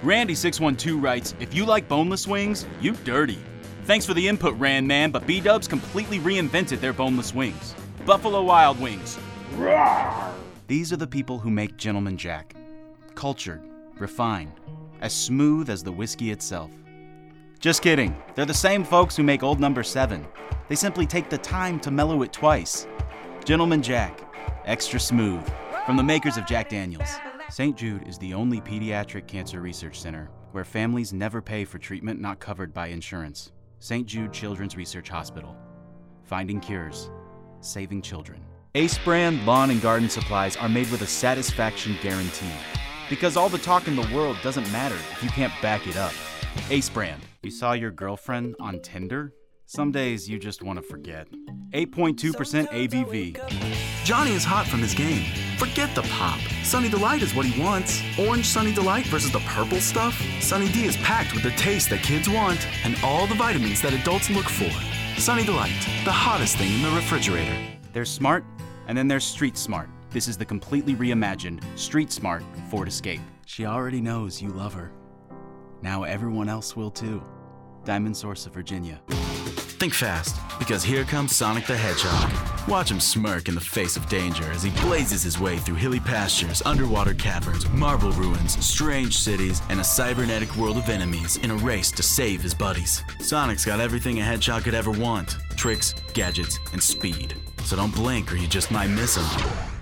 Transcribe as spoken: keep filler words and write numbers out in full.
Randy six one two writes, if you like boneless wings, you dirty. Thanks for the input, Rand Man, but B-Dubs completely reinvented their boneless wings. Buffalo Wild Wings. These are the people who make Gentleman Jack. Cultured, refined, as smooth as the whiskey itself. Just kidding. They're the same folks who make Old Number seven. They simply take the time to mellow it twice. Gentleman Jack, extra smooth, from the makers of Jack Daniels. Saint Jude is the only pediatric cancer research center where families never pay for treatment not covered by insurance. Saint Jude Children's Research Hospital. Finding cures. Saving children. Ace brand lawn and garden supplies are made with a satisfaction guarantee. Because all the talk in the world doesn't matter if you can't back it up. Ace brand. You saw your girlfriend on Tinder? Some days you just want to forget. eight point two percent A B V. Johnny is hot from his game. Forget the pop. Sunny Delight is what he wants. Orange Sunny Delight versus the purple stuff? Sunny D is packed with the taste that kids want and all the vitamins that adults look for. Sunny Delight, the hottest thing in the refrigerator. There's smart, and then there's street smart. This is the completely reimagined Street Smart Ford Escape. She already knows you love her. Now everyone else will too. Diamond Source of Virginia. Think fast, because here comes Sonic the Hedgehog. Watch him smirk in the face of danger as he blazes his way through hilly pastures, underwater caverns, marble ruins, strange cities, and a cybernetic world of enemies in a race to save his buddies. Sonic's got everything a hedgehog could ever want: tricks, gadgets, and speed. So don't blink or you just might miss him.